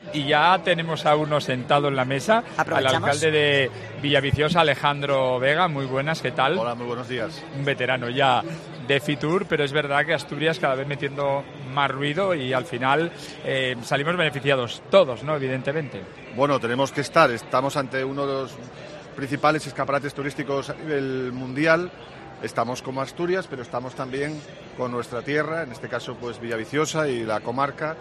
y ya tenemos a uno sentado en la mesa, al alcalde de Villaviciosa, Alejandro Vega. Muy buenas, ¿qué tal? Hola, muy buenos días. Un veterano ya de Fitur, pero es verdad que Asturias cada vez metiendo más ruido y al final salimos beneficiados todos, ¿no? Evidentemente. Bueno, estamos ante uno de los principales escaparates turísticos a nivel mundial. Estamos como Asturias, pero estamos también con nuestra tierra, en este caso pues Villaviciosa y la comarca,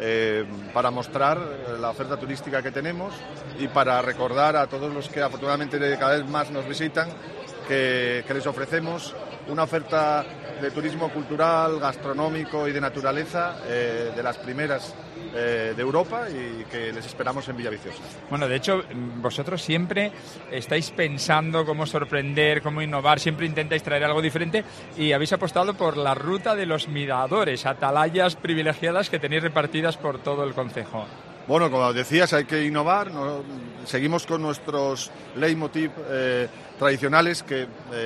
para mostrar la oferta turística que tenemos y para recordar a todos los que afortunadamente cada vez más nos visitan que les ofrecemos una oferta de turismo cultural, gastronómico y de naturaleza de las primeras de Europa y que les esperamos en Villaviciosa. Bueno, de hecho, vosotros siempre estáis pensando cómo sorprender, cómo innovar, siempre intentáis traer algo diferente y habéis apostado por la ruta de los miradores, atalayas privilegiadas que tenéis repartidas por todo el concejo. Bueno, como decías, hay que innovar, ¿no? Seguimos con nuestros leitmotiv tradicionales que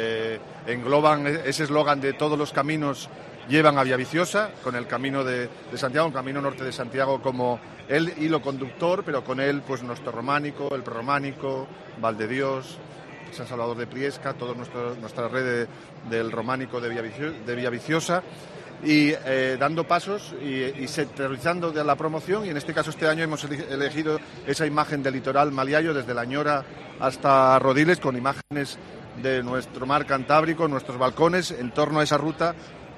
engloban ese eslogan de todos los caminos llevan a Villaviciosa, con el camino de Santiago, el camino norte de Santiago como el hilo conductor, pero con él pues nuestro románico, el prerrománico, Valdedios, San Salvador de Priesca, toda nuestra red del románico de Villaviciosa. Y dando pasos y centralizando de la promoción, y en este caso este año hemos elegido esa imagen del litoral maliayo desde La Ñora hasta Rodiles, con imágenes de nuestro mar Cantábrico, nuestros balcones en torno a esa ruta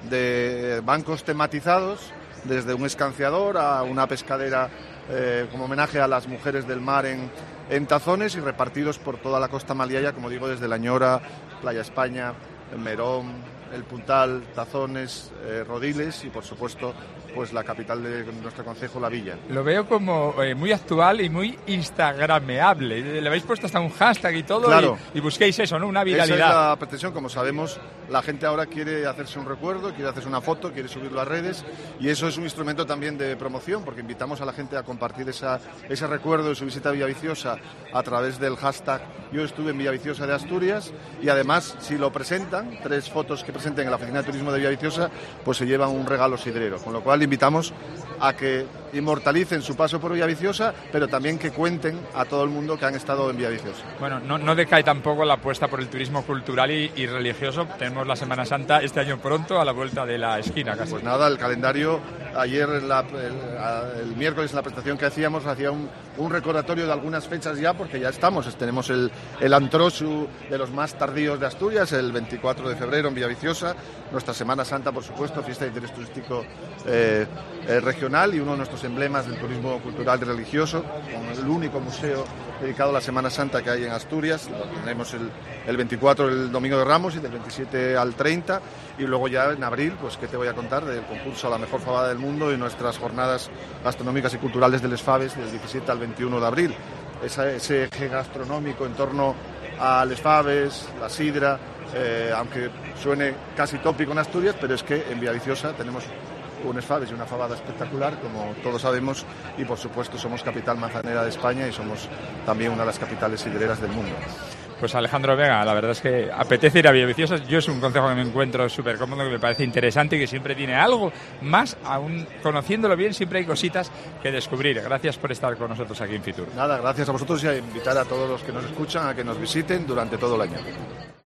de bancos tematizados, desde un escanciador a una pescadera como homenaje a las mujeres del mar en tazones, y repartidos por toda la costa maliaya, como digo, desde La Ñora, Playa España, Merón, El Puntal, Tazones, Rodiles y, por supuesto, pues la capital de nuestro concejo, La Villa. Lo veo como muy actual y muy instagrameable. Le habéis puesto hasta un hashtag y todo, claro. y busquéis eso, ¿no? Una viralidad. Esa es la pretensión. Como sabemos, la gente ahora quiere hacerse un recuerdo, quiere hacerse una foto, quiere subirlo a redes, y eso es un instrumento también de promoción, porque invitamos a la gente a compartir ese recuerdo de su visita a Villaviciosa a través del hashtag Yo estuve en Villaviciosa de Asturias, y además, si lo presentan, 3 fotos que presenten en la Oficina de Turismo de Villaviciosa, pues se llevan un regalo sidrero, con lo cual invitamos a que inmortalicen su paso por Villaviciosa, pero también que cuenten a todo el mundo que han estado en Villaviciosa. Bueno, no decae tampoco la apuesta por el turismo cultural y religioso. Tenemos la Semana Santa este año pronto a la vuelta de la esquina casi. Pues nada, el calendario, ayer el miércoles en la presentación que hacíamos hacía un recordatorio de algunas fechas ya, porque ya tenemos el Antrosu de los más tardíos de Asturias, el 24 de febrero en Villaviciosa, nuestra Semana Santa, por supuesto, fiesta de interés turístico regional y uno de nuestros emblemas del turismo cultural y religioso, con el único museo dedicado a la Semana Santa que hay en Asturias. Lo tenemos el 24, el Domingo de Ramos, y del 27 al 30, y luego ya en abril, pues qué te voy a contar del concurso a la mejor fabada del mundo y nuestras jornadas gastronómicas y culturales de Les Faves del 17 al 21 de abril. Ese eje gastronómico en torno a Les Faves, la sidra, aunque suene casi tópico en Asturias, pero es que en Villaviciosa tenemos un Les Faves y una fabada espectacular, como todos sabemos, y por supuesto somos capital manzanera de España y somos también una de las capitales sidreras del mundo. Pues Alejandro Vega, la verdad es que apetece ir a Villaviciosa. Yo es un concejo que me encuentro súper cómodo, que me parece interesante y que siempre tiene algo más, aún conociéndolo bien, siempre hay cositas que descubrir. Gracias por estar con nosotros aquí en Fitur. Nada, gracias a vosotros y a invitar a todos los que nos escuchan a que nos visiten durante todo el año.